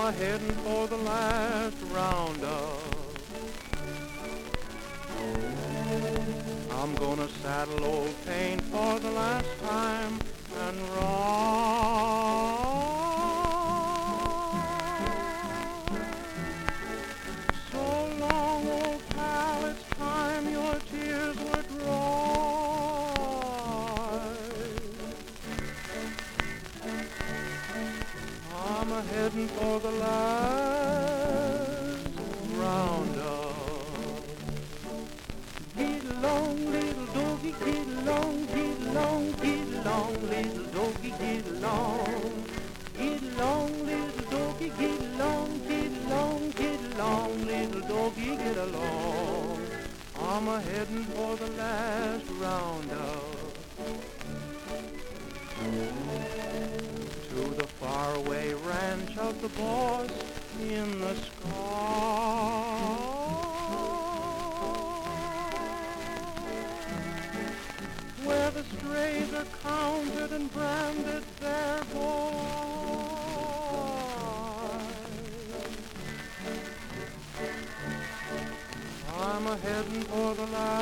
a-heading for the last roundup. I'm gonna saddle old Pain for the last time and ride. So long, old pal, it's time your tears were dry. I'm a-heading for the last roundup. Get along, little doggy, get along, get along, get along, little doggy, get along. Get along, little doggy, get along, get along, get along, little doggy, get along. I'm a-heading for the last roundup. To the faraway ranch of the boss in the sky, where the strays are counted and branded their boys. I'm a-heading for the last